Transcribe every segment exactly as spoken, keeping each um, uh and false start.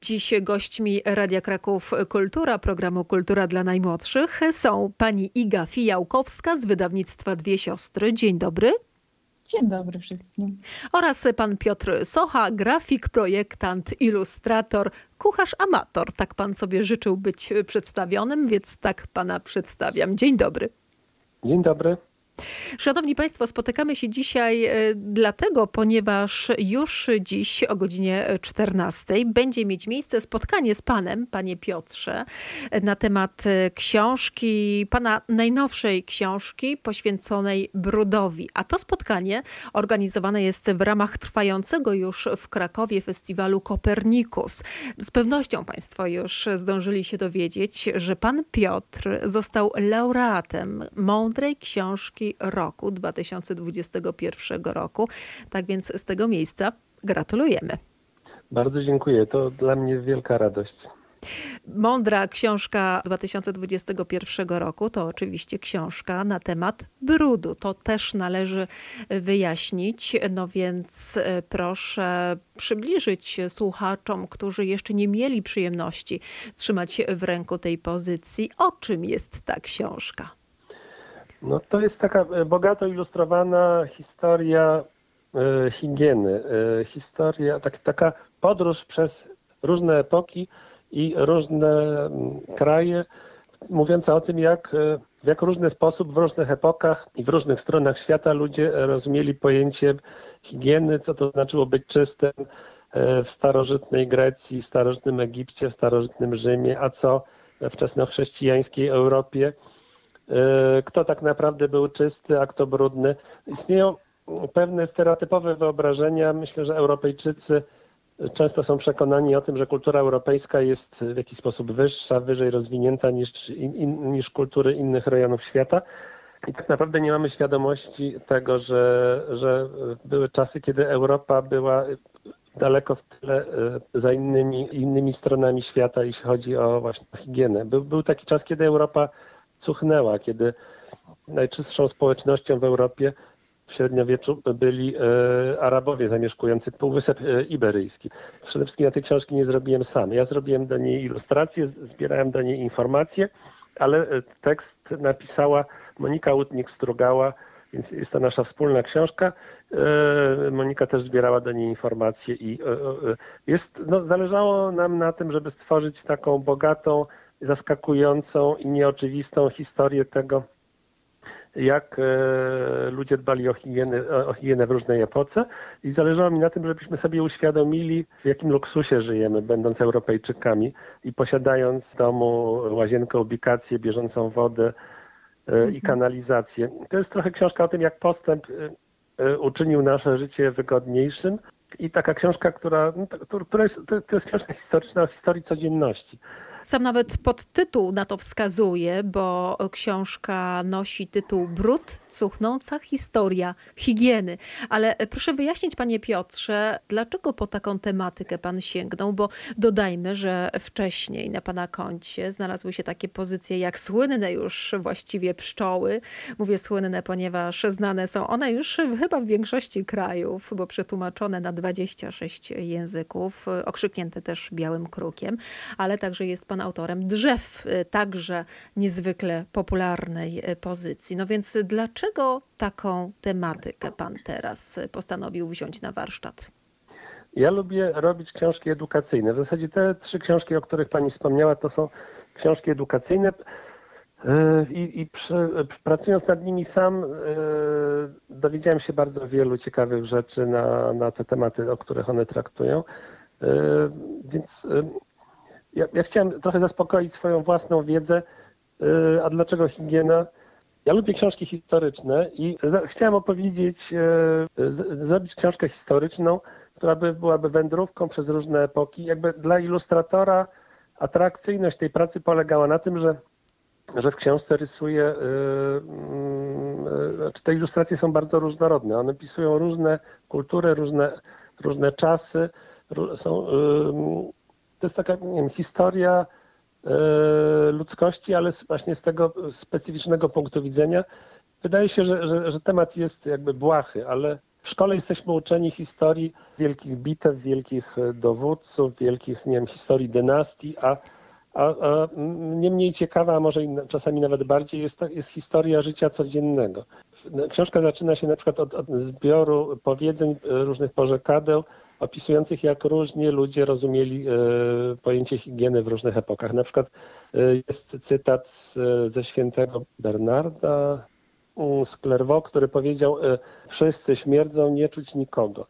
Dziś gośćmi Radia Kraków Kultura, programu Kultura dla Najmłodszych są pani Iga Fijałkowska z wydawnictwa Dwie Siostry. Dzień dobry. Dzień dobry wszystkim. Oraz pan Piotr Socha, grafik, projektant, ilustrator, kucharz amator. Tak pan sobie życzył być przedstawionym, więc tak pana przedstawiam. Dzień dobry. Dzień dobry. Szanowni Państwo, spotykamy się dzisiaj dlatego, ponieważ już dziś o godzinie czternastej będzie mieć miejsce spotkanie z panem, panie Piotrze, na temat książki, pana najnowszej książki poświęconej brudowi. A to spotkanie organizowane jest w ramach trwającego już w Krakowie festiwalu Kopernikus. Z pewnością Państwo już zdążyli się dowiedzieć, że pan Piotr został laureatem Mądrej Książki roku dwa tysiące dwudziestego pierwszego roku. Tak więc z tego miejsca gratulujemy. Bardzo dziękuję. To dla mnie wielka radość. Mądra Książka dwa tysiące dwudziestego pierwszego roku to oczywiście książka na temat brudu. To też należy wyjaśnić, no więc proszę przybliżyć słuchaczom, którzy jeszcze nie mieli przyjemności trzymać w ręku tej pozycji, o czym jest ta książka. No to jest taka bogato ilustrowana historia e, higieny. E, historia, tak, taka podróż przez różne epoki i różne m, kraje, mówiąca o tym, jak w jak różny sposób w różnych epokach i w różnych stronach świata ludzie rozumieli pojęcie higieny, co to znaczyło być czystym e, w starożytnej Grecji, w starożytnym Egipcie, w starożytnym Rzymie, a co we wczesnochrześcijańskiej Europie. Kto tak naprawdę był czysty, a kto brudny. Istnieją pewne stereotypowe wyobrażenia. Myślę, że Europejczycy często są przekonani o tym, że kultura europejska jest w jakiś sposób wyższa, wyżej rozwinięta niż, in, niż kultury innych rejonów świata. I tak naprawdę nie mamy świadomości tego, że, że były czasy, kiedy Europa była daleko w tyle za innymi, innymi stronami świata, jeśli chodzi o właśnie higienę. Był, był taki czas, kiedy Europa cuchnęła, kiedy najczystszą społecznością w Europie w średniowieczu byli e, Arabowie zamieszkujący Półwysep Iberyjski. Przede wszystkim ja tej książki nie zrobiłem sam. Ja zrobiłem do niej ilustracje, zbierałem do niej informacje, ale tekst napisała Monika Łutnik-Strugała, więc jest to nasza wspólna książka. E, Monika też zbierała do niej informacje i e, e, jest, no, zależało nam na tym, żeby stworzyć taką bogatą, zaskakującą i nieoczywistą historię tego, jak ludzie dbali o higienę, o higienę w różnej epoce i zależało mi na tym, żebyśmy sobie uświadomili, w jakim luksusie żyjemy, będąc Europejczykami i posiadając w domu łazienkę, ubikację, bieżącą wodę i kanalizację. To jest trochę książka o tym, jak postęp uczynił nasze życie wygodniejszym i taka książka, która, która jest, to jest książka historyczna o historii codzienności. Sam nawet podtytuł na to wskazuje, bo książka nosi tytuł Brud, cuchnąca historia higieny. Ale proszę wyjaśnić, panie Piotrze, dlaczego po taką tematykę pan sięgnął? Bo dodajmy, że wcześniej na pana koncie znalazły się takie pozycje jak słynne już właściwie pszczoły. Mówię słynne, ponieważ znane są one już chyba w większości krajów, bo przetłumaczone na dwadzieścia sześć języków, okrzyknięte też białym krukiem, ale także jest pan autorem Drzew, także niezwykle popularnej pozycji. No więc dlaczego taką tematykę pan teraz postanowił wziąć na warsztat? Ja lubię robić książki edukacyjne. W zasadzie te trzy książki, o których pani wspomniała, to są książki edukacyjne i, i przy, pracując nad nimi sam dowiedziałem się bardzo wielu ciekawych rzeczy na, na te tematy, o których one traktują. Więc Ja, ja chciałem trochę zaspokoić swoją własną wiedzę, a dlaczego higiena? Ja lubię książki historyczne i za, chciałem opowiedzieć, z, zrobić książkę historyczną, która by, byłaby wędrówką przez różne epoki. Jakby dla ilustratora atrakcyjność tej pracy polegała na tym, że, że w książce rysuje, znaczy te ilustracje są bardzo różnorodne. One opisują różne kultury, różne, różne czasy, są... To jest taka, nie wiem, historia e, ludzkości, ale właśnie z tego specyficznego punktu widzenia. Wydaje się, że, że, że temat jest jakby błahy, ale W szkole jesteśmy uczeni historii wielkich bitew, wielkich dowódców, wielkich, nie wiem, historii dynastii, a, a, a nie mniej ciekawa, a może czasami nawet bardziej, jest, to, jest historia życia codziennego. Książka zaczyna się na przykład od, od zbioru powiedzeń, różnych porzekadeł, opisujących, jak różnie ludzie rozumieli e, pojęcie higieny w różnych epokach. Na przykład e, jest cytat z, ze świętego Bernarda z Clairvaux, który powiedział: e, wszyscy śmierdzą, nie czuć nikogo.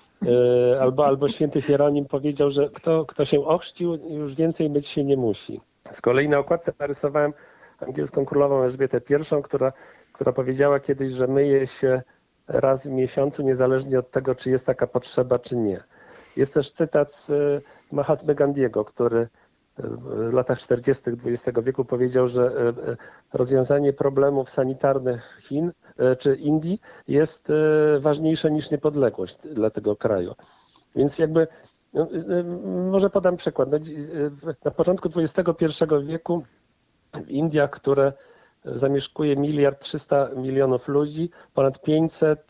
E, albo, albo święty Hieronim powiedział, że kto, kto się ochrzcił, już więcej myć się nie musi. Z kolei na okładce narysowałem angielską królową Elżbietę I, która, która powiedziała kiedyś, że myje się raz w miesiącu, niezależnie od tego, czy jest taka potrzeba, czy nie. Jest też cytat z Mahatmy Gandiego, który w latach czterdziestych dwudziestego wieku powiedział, że rozwiązanie problemów sanitarnych Chin czy Indii jest ważniejsze niż niepodległość dla tego kraju. Więc jakby, no, może podam przykład. No, na początku dwudziestego pierwszego wieku w Indiach, które zamieszkuje miliard trzysta milionów ludzi, ponad pięćset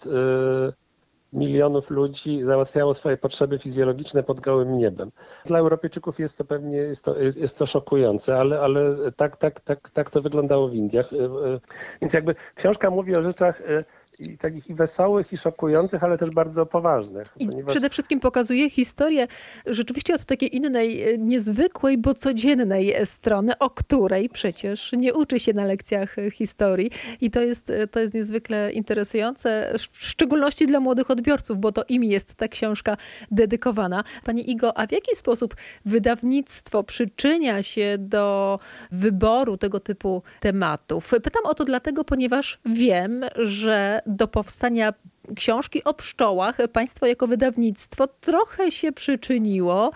milionów ludzi załatwiało swoje potrzeby fizjologiczne pod gołym niebem. Dla Europejczyków jest to pewnie jest to, jest to szokujące, ale, ale tak, tak, tak, tak to wyglądało w Indiach. Więc jakby książka mówi o rzeczach i takich i wesołych, i szokujących, ale też bardzo poważnych. I ponieważ... przede wszystkim pokazuje historię rzeczywiście od takiej innej, niezwykłej, bo codziennej strony, o której przecież nie uczy się na lekcjach historii. I to jest, to jest niezwykle interesujące, w szczególności dla młodych odbiorców, bo to im jest ta książka dedykowana. Pani Igo, a w jaki sposób wydawnictwo przyczynia się do wyboru tego typu tematów? Pytam o to dlatego, ponieważ wiem, że do powstania książki o pszczołach państwo jako wydawnictwo trochę się przyczyniło,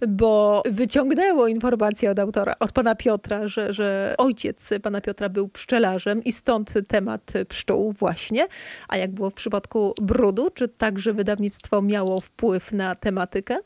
bo wyciągnęło informację od autora, od pana Piotra, że, że ojciec pana Piotra był pszczelarzem i stąd temat pszczół właśnie. A jak było w przypadku brudu, czy także wydawnictwo miało wpływ na tematykę?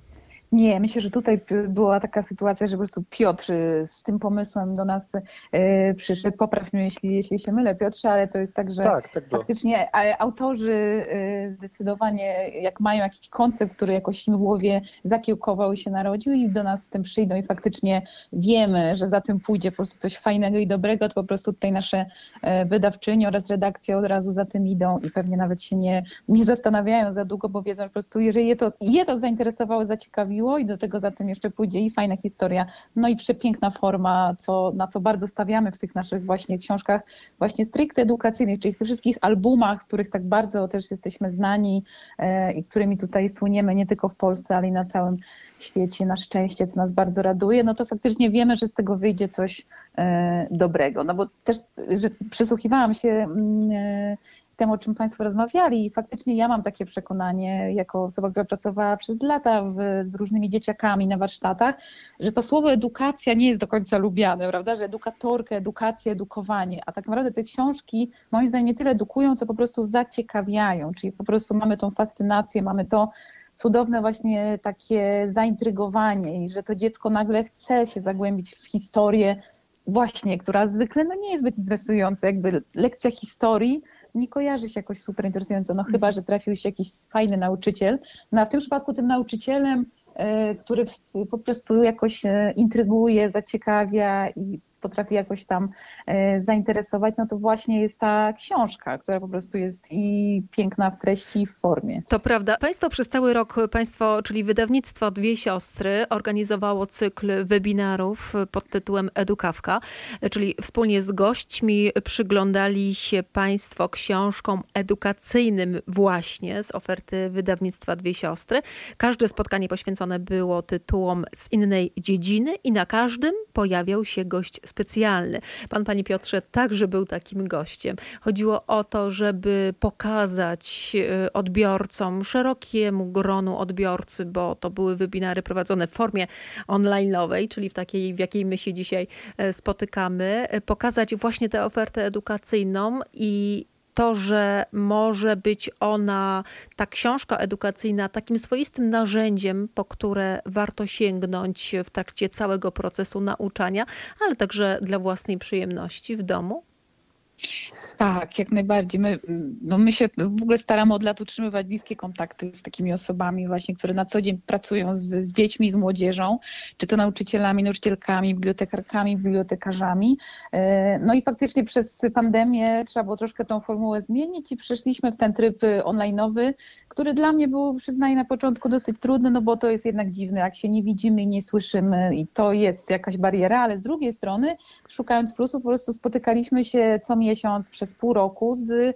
Nie, myślę, że tutaj była taka sytuacja, że po prostu Piotr z tym pomysłem do nas e, przyszedł. Popraw mnie, jeśli, jeśli się mylę, Piotrze, ale to jest tak, że tak, tak faktycznie autorzy e, zdecydowanie, jak mają jakiś koncept, który jakoś im w głowie zakiełkował i się narodził i do nas z tym przyjdą i faktycznie wiemy, że za tym pójdzie po prostu coś fajnego i dobrego, to po prostu tutaj nasze wydawczynie oraz redakcja od razu za tym idą i pewnie nawet się nie, nie zastanawiają za długo, bo wiedzą, że po prostu jeżeli je to, je to zainteresowało, zaciekawiło, i do tego za tym jeszcze pójdzie i fajna historia, no i przepiękna forma, co, na co bardzo stawiamy w tych naszych właśnie książkach właśnie stricte edukacyjnych, czyli w tych wszystkich albumach, z których tak bardzo też jesteśmy znani e, i którymi tutaj słyniemy nie tylko w Polsce, ale i na całym świecie, na szczęście, co nas bardzo raduje, no to faktycznie wiemy, że z tego wyjdzie coś e, dobrego. No bo też że przysłuchiwałam się e, temu, o czym Państwo rozmawiali. I faktycznie ja mam takie przekonanie, jako osoba, która pracowała przez lata w, z różnymi dzieciakami na warsztatach, że to słowo edukacja nie jest do końca lubiane, prawda? Że edukatorka, edukacja, edukowanie, a tak naprawdę te książki moim zdaniem nie tyle edukują, co po prostu zaciekawiają, czyli po prostu mamy tą fascynację, mamy to cudowne właśnie takie zaintrygowanie i że to dziecko nagle chce się zagłębić w historię właśnie, która zwykle no, nie jest zbyt interesująca, jakby lekcja historii nie kojarzy się jakoś super interesująco, no chyba, że trafił się jakiś fajny nauczyciel. No a w tym przypadku tym nauczycielem, który po prostu jakoś intryguje, zaciekawia i potrafi jakoś tam zainteresować, no to właśnie jest ta książka, która po prostu jest i piękna w treści i w formie. To prawda. Państwo przez cały rok, państwo, czyli wydawnictwo Dwie Siostry, organizowało cykl webinarów pod tytułem Edukawka, czyli wspólnie z gośćmi przyglądali się państwo książkom edukacyjnym właśnie z oferty wydawnictwa Dwie Siostry. Każde spotkanie poświęcone było tytułom z innej dziedziny i na każdym pojawiał się gość specjalny. Pan, panie Piotrze, także był takim gościem. Chodziło o to, żeby pokazać odbiorcom, szerokiemu gronu odbiorcy, bo to były webinary prowadzone w formie online'owej, czyli w takiej, w jakiej my się dzisiaj spotykamy, pokazać właśnie tę ofertę edukacyjną i to, że może być ona, ta książka edukacyjna, takim swoistym narzędziem, po które warto sięgnąć w trakcie całego procesu nauczania, ale także dla własnej przyjemności w domu? Tak, jak najbardziej. My, no my się w ogóle staramy od lat utrzymywać bliskie kontakty z takimi osobami właśnie, które na co dzień pracują z, z dziećmi, z młodzieżą, czy to nauczycielami, nauczycielkami, bibliotekarkami, bibliotekarzami. No i faktycznie przez pandemię trzeba było troszkę tą formułę zmienić i przeszliśmy w ten tryb online'owy, który dla mnie był, przyznaję, na początku dosyć trudny, no bo to jest jednak dziwne, jak się nie widzimy i nie słyszymy i to jest jakaś bariera, ale z drugiej strony, szukając plusów, po prostu spotykaliśmy się co miesiąc przez pół roku z y,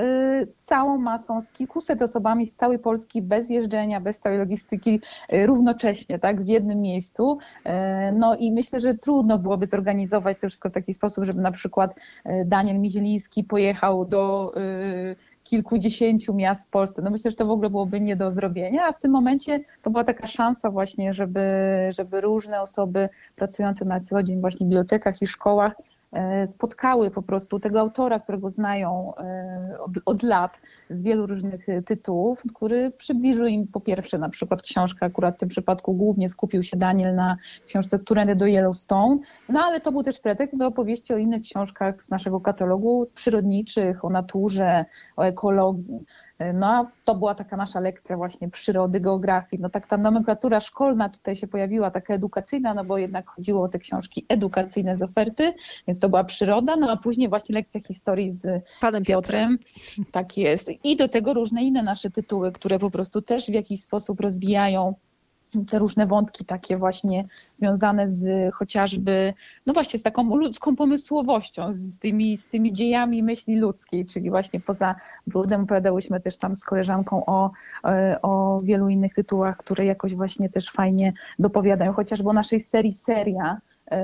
całą masą, z kilkuset osobami z całej Polski, bez jeżdżenia, bez całej logistyki, y, równocześnie, tak, w jednym miejscu. Y, no i myślę, że trudno byłoby zorganizować to wszystko w taki sposób, żeby na przykład y, Daniel Mizieliński pojechał do y, kilkudziesięciu miast w Polsce. No myślę, że to w ogóle byłoby nie do zrobienia, a w tym momencie to była taka szansa właśnie, żeby, żeby różne osoby pracujące na co dzień właśnie w bibliotekach i szkołach spotkały po prostu tego autora, którego znają od, od lat z wielu różnych tytułów, który przybliżył im po pierwsze na przykład książkę, akurat w tym przypadku głównie skupił się Daniel na książce Którędy do Yellowstone, no ale to był też pretekst do opowieści o innych książkach z naszego katalogu przyrodniczych, o naturze, o ekologii. No a to była taka nasza lekcja właśnie przyrody, geografii. No tak ta nomenklatura szkolna tutaj się pojawiła, taka edukacyjna, no bo jednak chodziło o te książki edukacyjne z oferty, więc to była przyroda, no a później właśnie lekcja historii z Panem z Piotrem. Tak jest. I do tego różne inne nasze tytuły, które po prostu też w jakiś sposób rozwijają te różne wątki takie właśnie związane z chociażby, no właśnie z taką ludzką pomysłowością, z tymi, z tymi dziejami myśli ludzkiej, czyli właśnie poza brudem opowiadałyśmy też tam z koleżanką o, o wielu innych tytułach, które jakoś właśnie też fajnie dopowiadają, chociażby o naszej serii Seria,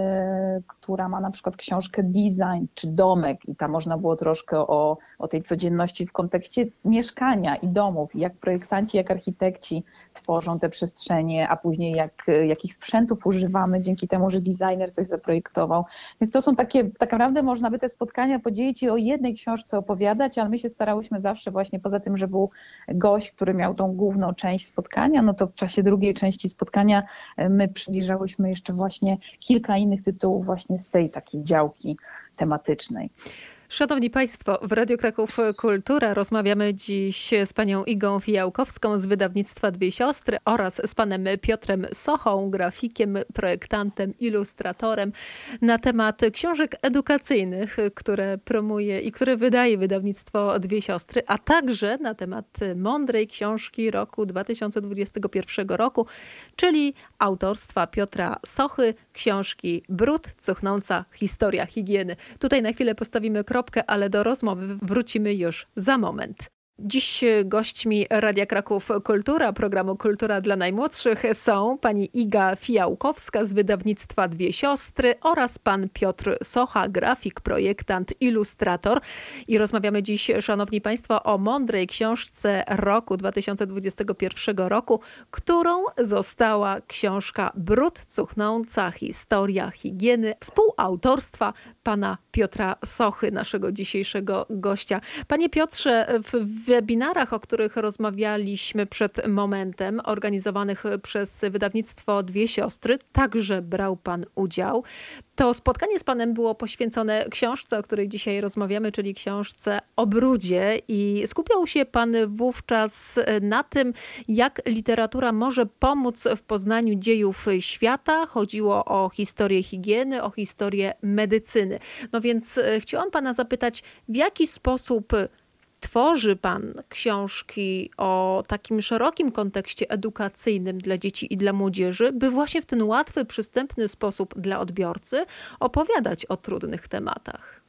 która ma na przykład książkę Design czy Domek i tam można było troszkę o, o tej codzienności w kontekście mieszkania i domów, jak projektanci, jak architekci tworzą te przestrzenie, a później jak, jakich sprzętów używamy dzięki temu, że designer coś zaprojektował. Więc to są takie, tak naprawdę można by te spotkania podzielić i o jednej książce opowiadać, ale my się starałyśmy zawsze właśnie, poza tym, że był gość, który miał tą główną część spotkania, no to w czasie drugiej części spotkania my przybliżałyśmy jeszcze właśnie kilka innych tytułów właśnie z tej takiej działki tematycznej. Szanowni Państwo, w Radiu Kraków Kultura rozmawiamy dziś z panią Igą Fijałkowską z wydawnictwa Dwie Siostry oraz z panem Piotrem Sochą, grafikiem, projektantem, ilustratorem na temat książek edukacyjnych, które promuje i które wydaje wydawnictwo Dwie Siostry, a także na temat mądrej książki roku dwa tysiące dwudziestego pierwszego roku, czyli autorstwa Piotra Sochy, książki Brud, cuchnąca historia higieny. Tutaj na chwilę postawimy kropkę, ale do rozmowy wrócimy już za moment. Dziś gośćmi Radia Kraków Kultura, programu Kultura dla Najmłodszych są pani Iga Fijałkowska z wydawnictwa Dwie Siostry oraz pan Piotr Socha, grafik, projektant, ilustrator. I rozmawiamy dziś, szanowni państwo, o mądrej książce roku dwa tysiące dwudziestego pierwszego roku, którą została książka Brud, cuchnąca historia higieny, współautorstwa pana Piotra Sochy, naszego dzisiejszego gościa. Panie Piotrze, w webinarach, o których rozmawialiśmy przed momentem, organizowanych przez wydawnictwo Dwie Siostry, także brał pan udział. To spotkanie z panem było poświęcone książce, o której dzisiaj rozmawiamy, czyli książce o brudzie, i skupiał się pan wówczas na tym, jak literatura może pomóc w poznaniu dziejów świata. Chodziło o historię higieny, o historię medycyny. No więc chciałam pana zapytać, w jaki sposób tworzy pan książki o takim szerokim kontekście edukacyjnym dla dzieci i dla młodzieży, by właśnie w ten łatwy, przystępny sposób dla odbiorcy opowiadać o trudnych tematach?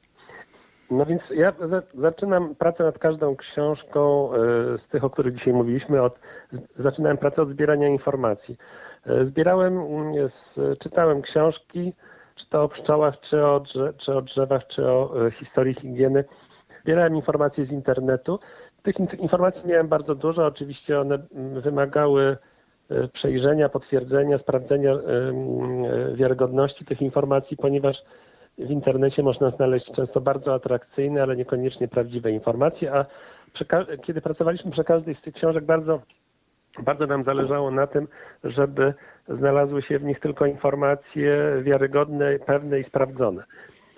No więc ja za, zaczynam pracę nad każdą książką y, z tych, o których dzisiaj mówiliśmy. Od, z, zaczynałem pracę od zbierania informacji. Y, zbierałem, y, z, czytałem książki, czy to o pszczołach, czy o, drze, czy o drzewach, czy o y, historii higieny. Zbierałem informacje z internetu. Tych informacji miałem bardzo dużo. Oczywiście one wymagały przejrzenia, potwierdzenia, sprawdzenia wiarygodności tych informacji, ponieważ w internecie można znaleźć często bardzo atrakcyjne, ale niekoniecznie prawdziwe informacje, a przy, kiedy pracowaliśmy przy każdej z tych książek, bardzo, bardzo nam zależało na tym, żeby znalazły się w nich tylko informacje wiarygodne, pewne i sprawdzone.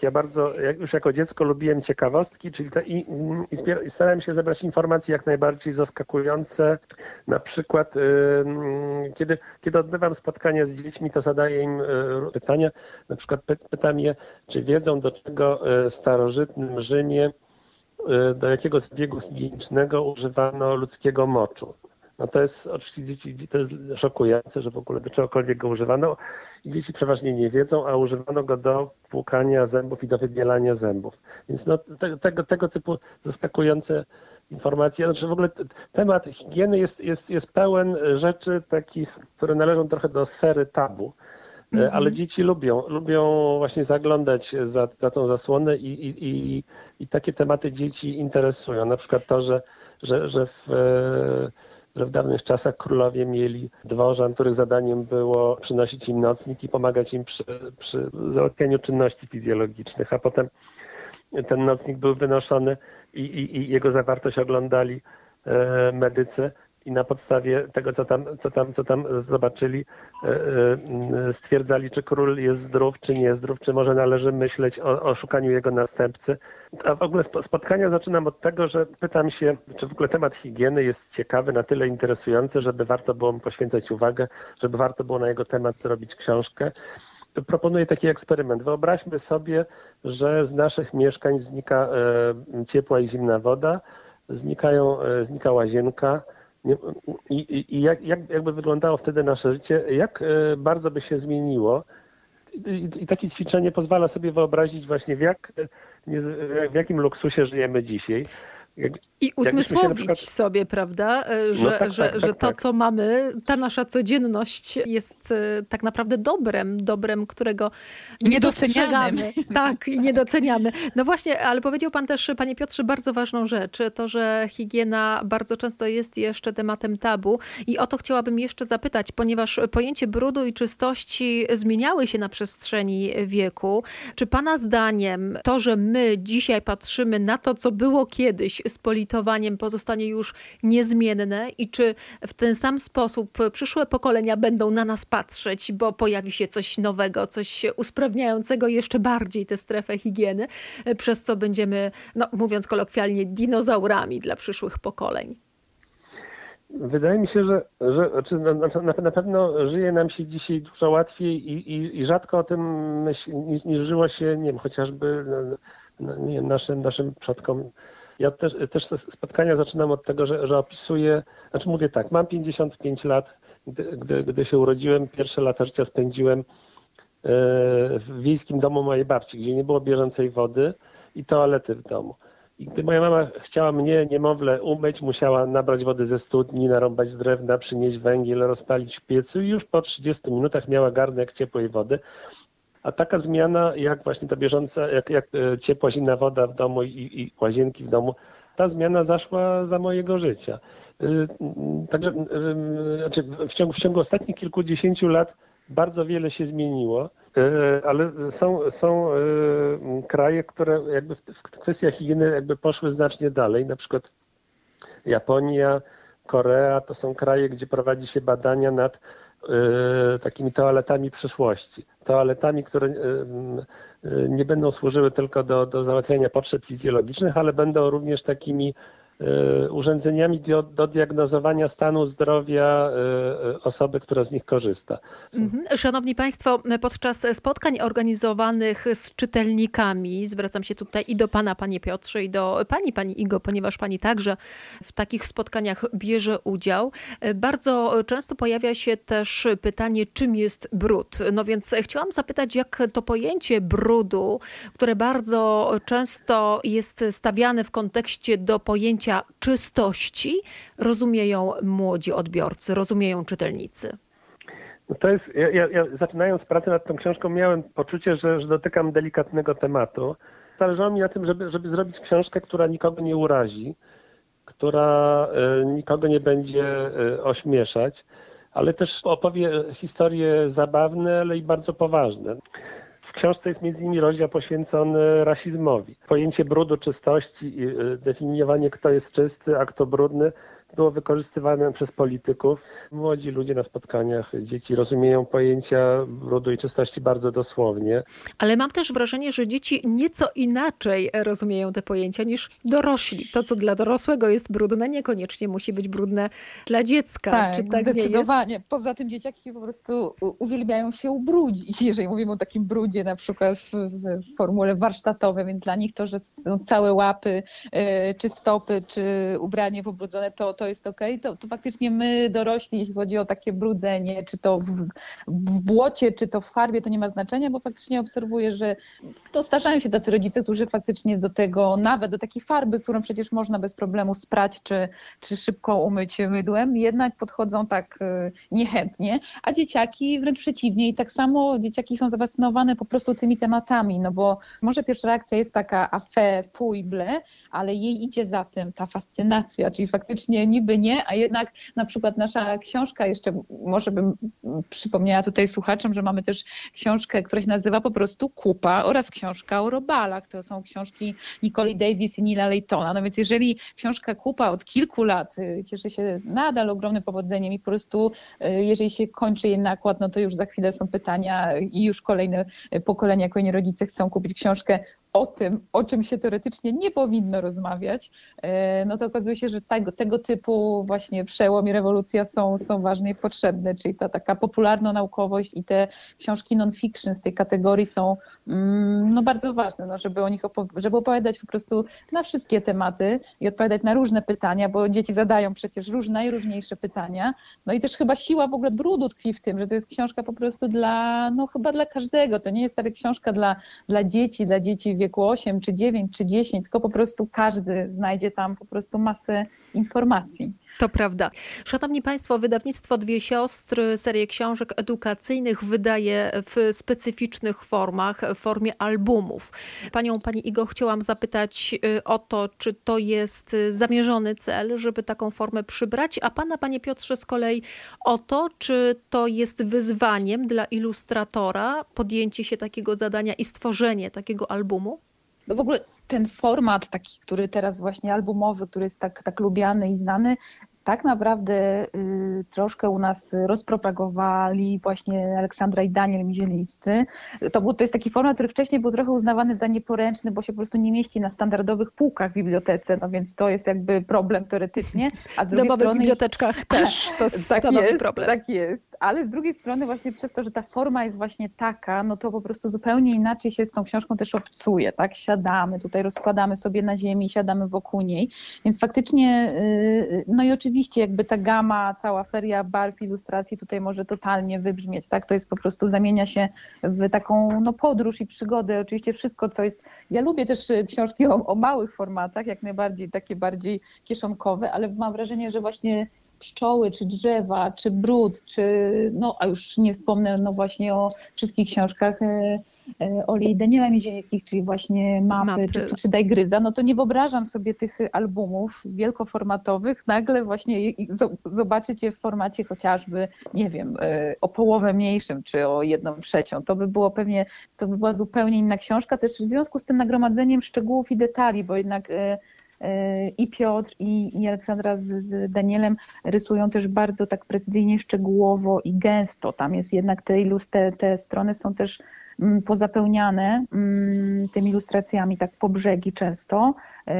Ja bardzo, jak już jako dziecko lubiłem ciekawostki, czyli te, i, i, i starałem się zebrać informacje jak najbardziej zaskakujące. Na przykład, y, kiedy, kiedy odbywam spotkania z dziećmi, to zadaję im y, pytania. Na przykład py, pytam je, czy wiedzą, do czego y, w starożytnym Rzymie, y, do jakiego zabiegu higienicznego używano ludzkiego moczu. No to jest oczywiście to jest szokujące, że w ogóle do czegokolwiek go używano. I dzieci przeważnie nie wiedzą, a używano go do płukania zębów i do wybielania zębów. Więc no, te, tego, tego typu zaskakujące informacje. Znaczy w ogóle temat higieny jest, jest, jest pełen rzeczy takich, które należą trochę do sfery tabu. Mm-hmm. Ale dzieci lubią, lubią właśnie zaglądać za, za tą zasłonę i, i, i, i takie tematy dzieci interesują. Na przykład to, że, że, że w że w dawnych czasach królowie mieli dworzan, których zadaniem było przynosić im nocnik i pomagać im przy, przy załatwianiu czynności fizjologicznych, a potem ten nocnik był wynoszony i, i, i jego zawartość oglądali e, medycy i na podstawie tego, co tam, co tam, co tam zobaczyli, e, e, stwierdzali, czy król jest zdrów, czy nie zdrów, czy może należy myśleć o, o szukaniu jego następcy. A w ogóle spotkania zaczynam od tego, że pytam się, czy w ogóle temat higieny jest ciekawy, na tyle interesujący, żeby warto było mu poświęcać uwagę, żeby warto było na jego temat zrobić książkę. Proponuję taki eksperyment. Wyobraźmy sobie, że z naszych mieszkań znika e, ciepła i zimna woda, znikają, e, znika łazienka. I, i, i jak, jak, jakby wyglądało wtedy nasze życie, jak bardzo by się zmieniło. I, i takie ćwiczenie pozwala sobie wyobrazić właśnie, w, jak, w jakim luksusie żyjemy dzisiaj. Jak, I uzmysłowić przykład... sobie, prawda, że, no tak, że, tak, tak, że to, tak. co mamy, ta nasza codzienność jest tak naprawdę dobrem, dobrem, którego nie dostrzegamy. Tak, i nie doceniamy. No właśnie, ale powiedział pan też, panie Piotrze, bardzo ważną rzecz, to, że higiena bardzo często jest jeszcze tematem tabu i o to chciałabym jeszcze zapytać, ponieważ pojęcie brudu i czystości zmieniały się na przestrzeni wieku. Czy pana zdaniem to, że my dzisiaj patrzymy na to, co było kiedyś, z politowaniem pozostanie już niezmienne i czy w ten sam sposób przyszłe pokolenia będą na nas patrzeć, bo pojawi się coś nowego, coś usprawniającego jeszcze bardziej tę strefę higieny, przez co będziemy, no mówiąc kolokwialnie, dinozaurami dla przyszłych pokoleń? Wydaje mi się, że, że znaczy na, na pewno żyje nam się dzisiaj dużo łatwiej i, i, i rzadko o tym myśl, niż, niż żyło się, nie wiem, chociażby no, nie wiem, naszym, naszym przodkom. Ja też, też spotkania zaczynam od tego, że, że opisuję, znaczy mówię tak, mam pięćdziesiąt pięć lat, gdy, gdy, gdy się urodziłem, pierwsze lata życia spędziłem w wiejskim domu mojej babci, gdzie nie było bieżącej wody i toalety w domu. I gdy moja mama chciała mnie, niemowlę, umyć, musiała nabrać wody ze studni, narąbać drewna, przynieść węgiel, rozpalić w piecu i już po trzydziestu minutach miała garnek ciepłej wody. A taka zmiana, jak właśnie ta bieżąca, jak, jak ciepła, zimna woda w domu i, i łazienki w domu, ta zmiana zaszła za mojego życia. Także znaczy w, ciągu, w ciągu ostatnich kilkudziesięciu lat bardzo wiele się zmieniło, ale są, są kraje, które jakby w kwestiach higieny jakby poszły znacznie dalej, na przykład Japonia, Korea, to są kraje, gdzie prowadzi się badania nad takimi toaletami przyszłości. Toaletami, które nie będą służyły tylko do, do załatwiania potrzeb fizjologicznych, ale będą również takimi urządzeniami do, do diagnozowania stanu zdrowia osoby, która z nich korzysta. Szanowni Państwo, podczas spotkań organizowanych z czytelnikami, zwracam się tutaj i do pana, panie Piotrze, i do pani, pani Igo, ponieważ pani także w takich spotkaniach bierze udział, bardzo często pojawia się też pytanie, czym jest brud. No więc chciałam zapytać, jak to pojęcie brudu, które bardzo często jest stawiane w kontekście do pojęcia czystości, rozumieją młodzi odbiorcy, rozumieją czytelnicy? No to jest, ja, ja, ja zaczynając pracę nad tą książką miałem poczucie, że, że dotykam delikatnego tematu. Zależało mi na tym, żeby, żeby zrobić książkę, która nikogo nie urazi, która y, nikogo nie będzie y, ośmieszać, ale też opowie historie zabawne, ale i bardzo poważne. W książce jest między innymi rozdział poświęcony rasizmowi. Pojęcie brudu, czystości, definiowanie kto jest czysty, a kto brudny, było wykorzystywane przez polityków. Młodzi ludzie na spotkaniach, dzieci rozumieją pojęcia brudu i czystości bardzo dosłownie. Ale mam też wrażenie, że dzieci nieco inaczej rozumieją te pojęcia niż dorośli. To, co dla dorosłego jest brudne, niekoniecznie musi być brudne dla dziecka. Tak, Czy tak zdecydowanie. nie jest? Poza tym dzieciaki po prostu uwielbiają się ubrudzić, jeżeli mówimy o takim brudzie na przykład w, w formule warsztatowej, więc dla nich to, że są całe łapy, czy stopy, czy ubranie pobrudzone, to, to jest okej. To, to faktycznie my dorośli, jeśli chodzi o takie brudzenie, czy to w, w błocie, czy to w farbie, to nie ma znaczenia, bo faktycznie obserwuję, że to zdarzają się tacy rodzice, którzy faktycznie do tego, nawet do takiej farby, którą przecież można bez problemu sprać, czy, czy szybko umyć mydłem, jednak podchodzą tak niechętnie, a dzieciaki wręcz przeciwnie i tak samo dzieciaki są zafascynowane po prostu tymi tematami, no bo może pierwsza reakcja jest taka afe, fuj, ble, ale jej idzie za tym ta fascynacja, czyli faktycznie niby nie, a jednak na przykład nasza książka, jeszcze może bym przypomniała tutaj słuchaczom, że mamy też książkę, która się nazywa po prostu Kupa oraz książka o robalach. To są książki Nicole Davis i Nila Laytona. No więc jeżeli książka Kupa od kilku lat cieszy się nadal ogromnym powodzeniem i po prostu jeżeli się kończy jej nakład, no to już za chwilę są pytania i już kolejne pokolenia, kolejni rodzice chcą kupić książkę o tym, o czym się teoretycznie nie powinno rozmawiać, no to okazuje się, że tego, tego typu właśnie przełom i rewolucja są, są ważne i potrzebne, czyli ta taka popularno-naukowość i te książki non-fiction z tej kategorii są no, bardzo ważne, no, żeby o nich opow- żeby opowiadać po prostu na wszystkie tematy i odpowiadać na różne pytania, bo dzieci zadają przecież różne, najróżniejsze pytania. No i też chyba siła w ogóle brudu tkwi w tym, że to jest książka po prostu dla, no chyba dla każdego. To nie jest taka książka dla, dla dzieci, dla dzieci w wieku osiem, czy dziewięć, czy dziesięć, tylko po prostu każdy znajdzie tam po prostu masę informacji. To prawda. Szanowni Państwo, wydawnictwo Dwie Siostry serię książek edukacyjnych wydaje w specyficznych formach, w formie albumów. Panią, Pani Igo, chciałam zapytać o to, czy to jest zamierzony cel, żeby taką formę przybrać, a Pana, Panie Piotrze, z kolei o to, czy to jest wyzwaniem dla ilustratora podjęcie się takiego zadania i stworzenie takiego albumu? No w ogóle ten format taki, który teraz właśnie albumowy, który jest tak, tak lubiany i znany, tak naprawdę y, troszkę u nas rozpropagowali właśnie Aleksandra i Daniel Mizielińscy. To, był, to jest taki format, który wcześniej był trochę uznawany za nieporęczny, bo się po prostu nie mieści na standardowych półkach w bibliotece, no więc to jest jakby problem teoretycznie. A z drugiej w domowych strony biblioteczkach też to tak stanowi jest, problem. Tak jest, ale z drugiej strony właśnie przez to, że ta forma jest właśnie taka, no to po prostu zupełnie inaczej się z tą książką też obcuje, tak? Siadamy, tutaj rozkładamy sobie na ziemi, siadamy wokół niej, więc faktycznie, yy, no i oczywiście Oczywiście jakby ta gama, cała feria barw, ilustracji tutaj może totalnie wybrzmieć, tak? To jest po prostu, zamienia się w taką no, podróż i przygodę. Oczywiście wszystko, co jest... Ja lubię też książki o, o małych formatach, jak najbardziej takie bardziej kieszonkowe, ale mam wrażenie, że właśnie pszczoły, czy drzewa, czy brud, czy no, a już nie wspomnę no właśnie o wszystkich książkach Oli i Daniela Mizielińskich, czyli właśnie Mapy, Mapy. Czy, czy Dajgryza, no to nie wyobrażam sobie tych albumów wielkoformatowych, nagle właśnie zobaczyć je w formacie chociażby, nie wiem, o połowę mniejszym, czy o jedną trzecią. To by było pewnie, to by była zupełnie inna książka, też w związku z tym nagromadzeniem szczegółów i detali, bo jednak i Piotr, i, i Aleksandra z, z Danielem rysują też bardzo tak precyzyjnie, szczegółowo i gęsto. Tam jest jednak te, te, te strony są też pozapełniane tymi ilustracjami tak po brzegi często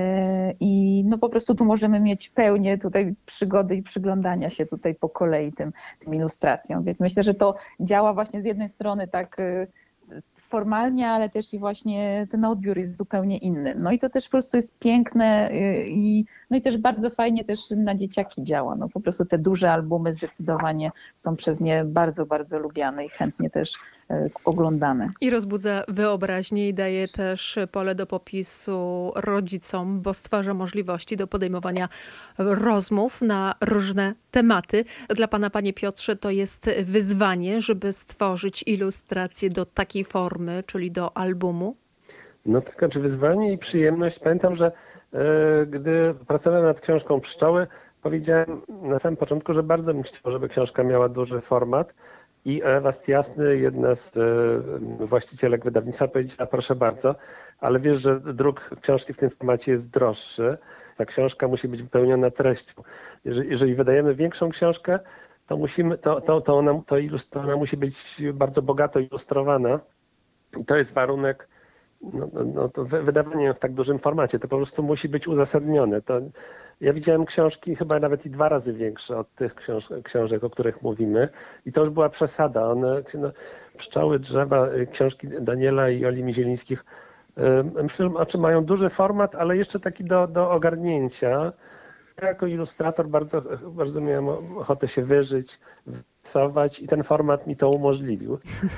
i no po prostu tu możemy mieć pełnię tutaj przygody i przyglądania się tutaj po kolei tym, tym ilustracjom, więc myślę, że to działa właśnie z jednej strony tak formalnie, ale też i właśnie ten odbiór jest zupełnie inny. No i to też po prostu jest piękne i, no i też bardzo fajnie też na dzieciaki działa. No po prostu te duże albumy zdecydowanie są przez nie bardzo, bardzo lubiane i chętnie też oglądane. I rozbudza wyobraźnię i daje też pole do popisu rodzicom, bo stwarza możliwości do podejmowania rozmów na różne tematy. Dla Pana, Panie Piotrze, to jest wyzwanie, żeby stworzyć ilustrację do takiej formy, czyli do albumu? No tak, czy wyzwanie i przyjemność. Pamiętam, że e, gdy pracowałem nad książką Pszczoły, powiedziałem na samym początku, że bardzo bym chciał, żeby książka miała duży format. I Ewa Stiasny, jedna z e, właścicielek wydawnictwa, powiedziała, proszę bardzo, ale wiesz, że druk książki w tym formacie jest droższy. Ta książka musi być wypełniona treścią. Jeżeli, jeżeli wydajemy większą książkę, to musimy, to, to, to, ona, to, ilust- to ona musi być bardzo bogato ilustrowana. I to jest warunek, no, no, no to wydawanie w tak dużym formacie. To po prostu musi być uzasadnione. To, ja widziałem książki chyba nawet i dwa razy większe od tych książ książek, o których mówimy. I to już była przesada. One, no, Pszczoły, drzewa, książki Daniela i Oli Mizielińskich, myślę, że znaczy mają duży format, ale jeszcze taki do, do ogarnięcia. Ja jako ilustrator bardzo, bardzo miałem ochotę się wyżyć, rysować i ten format mi to umożliwił.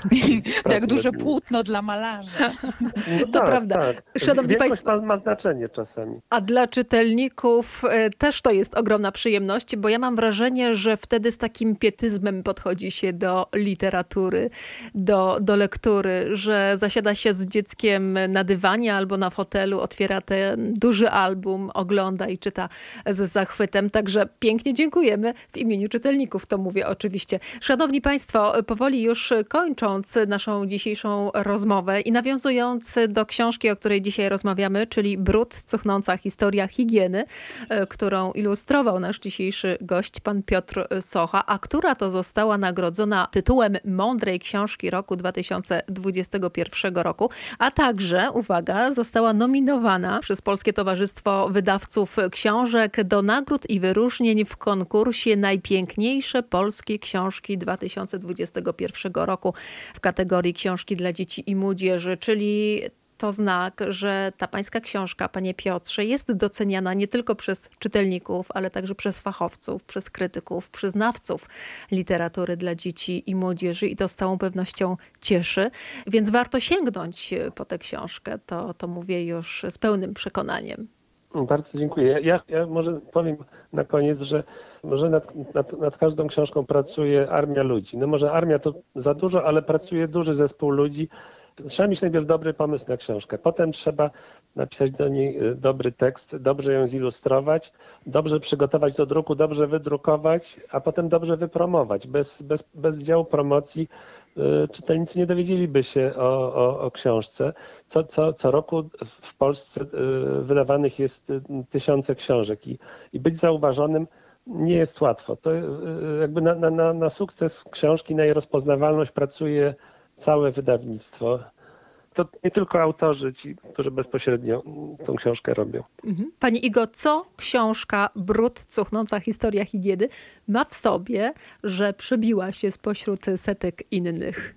Tak duże płótno dla malarza. No to tak, prawda. Tak. Szanowni Wielkość Państwo, ma, ma znaczenie czasami. a dla czytelników też to jest ogromna przyjemność, bo ja mam wrażenie, że wtedy z takim pietyzmem podchodzi się do literatury, do, do lektury, że zasiada się z dzieckiem na dywanie albo na fotelu, otwiera ten duży album, ogląda i czyta z zachwytem. Także pięknie dziękujemy w imieniu czytelników, to mówię oczywiście. Szanowni Państwo, powoli już kończąc naszą dzisiejszą rozmowę i nawiązując do książki, o której dzisiaj rozmawiamy, czyli Brud, cuchnąca historia higieny, którą ilustrował nasz dzisiejszy gość, pan Piotr Socha, a która to została nagrodzona tytułem Mądrej Książki roku dwa tysiące dwudziestego pierwszego roku, a także, uwaga, została nominowana przez Polskie Towarzystwo Wydawców Książek do nagród i wyróżnień w konkursie Najpiękniejsze polskie książki dwa tysiące dwudziestego pierwszego roku w kategorii książki dla dzieci i młodzieży, czyli to znak, że ta pańska książka, panie Piotrze, jest doceniana nie tylko przez czytelników, ale także przez fachowców, przez krytyków, przyznawców literatury dla dzieci i młodzieży i to z całą pewnością cieszy. Więc warto sięgnąć po tę książkę, to, to mówię już z pełnym przekonaniem. Bardzo dziękuję. Ja, ja może powiem na koniec, że może nad, nad, nad każdą książką pracuje armia ludzi. No może armia to za dużo, ale pracuje duży zespół ludzi. Trzeba mieć najpierw dobry pomysł na książkę. Potem trzeba napisać do niej dobry tekst, dobrze ją zilustrować, dobrze przygotować do druku, dobrze wydrukować, a potem dobrze wypromować. Bez, bez, bez działu promocji czytelnicy nie dowiedzieliby się o, o, o książce. Co, co, co roku w Polsce wydawanych jest tysiące książek i, i być zauważonym nie jest łatwo. To jakby na, na, na sukces książki, na jej rozpoznawalność pracuje całe wydawnictwo. To nie tylko autorzy, ci, którzy bezpośrednio tą książkę robią. Pani Igo, co książka Brud, cuchnąca historia higieny ma w sobie, że przebiła się spośród setek innych?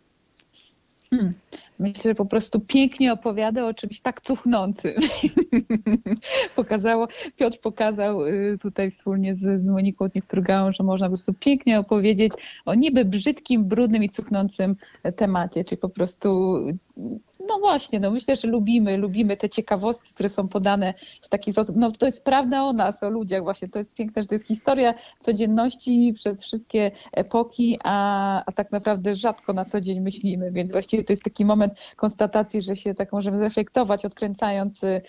Hmm. Myślę, że po prostu pięknie opowiada o czymś tak cuchnącym. Pokazało, Piotr pokazał tutaj wspólnie z, z Moniką Strugałą, że można po prostu pięknie opowiedzieć o niby brzydkim, brudnym i cuchnącym temacie, czyli po prostu no właśnie, no myślę, że lubimy, lubimy te ciekawostki, które są podane w taki sposób. No to jest prawda o nas, o ludziach właśnie. To jest piękne, że to jest historia codzienności przez wszystkie epoki, a, a tak naprawdę rzadko na co dzień myślimy, więc właściwie to jest taki moment konstatacji, że się tak możemy zreflektować, odkręcając e,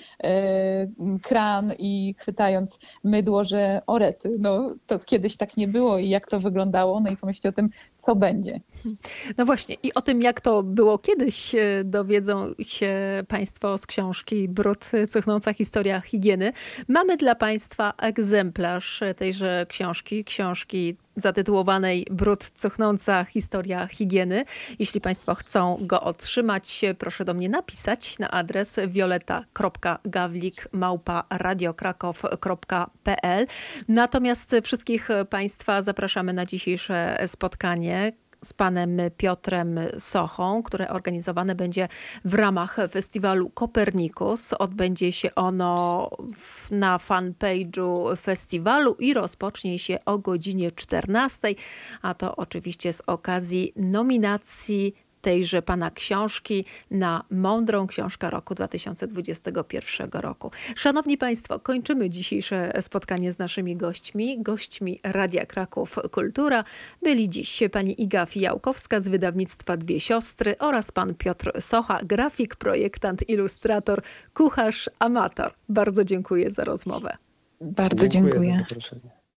kran i chwytając mydło, że o rety, no to kiedyś tak nie było i jak to wyglądało, no i pomyślcie o tym, co będzie. No właśnie i o tym, jak to było kiedyś, dowiedzą się Państwo z książki Brud, cuchnąca historia higieny. Mamy dla Państwa egzemplarz tejże książki, książki zatytułowanej Brud, cuchnąca historia higieny. Jeśli Państwo chcą go otrzymać, proszę do mnie napisać na adres violeta kropka gawlik małpa radiokrakow kropka p l. Natomiast wszystkich Państwa zapraszamy na dzisiejsze spotkanie z panem Piotrem Sochą, które organizowane będzie w ramach festiwalu Kopernikus. Odbędzie się ono na fanpage'u festiwalu i rozpocznie się o godzinie czternastej, a to oczywiście z okazji nominacji tejże pana książki na Mądrą Książkę roku dwa tysiące dwudziestego pierwszego roku. Szanowni Państwo, kończymy dzisiejsze spotkanie z naszymi gośćmi, gośćmi Radia Kraków Kultura. Byli dziś pani Iga Fijałkowska z wydawnictwa Dwie Siostry oraz pan Piotr Socha, grafik, projektant, ilustrator, kucharz, amator. Bardzo dziękuję za rozmowę. Bardzo dziękuję. Dziękuję za zaproszenie.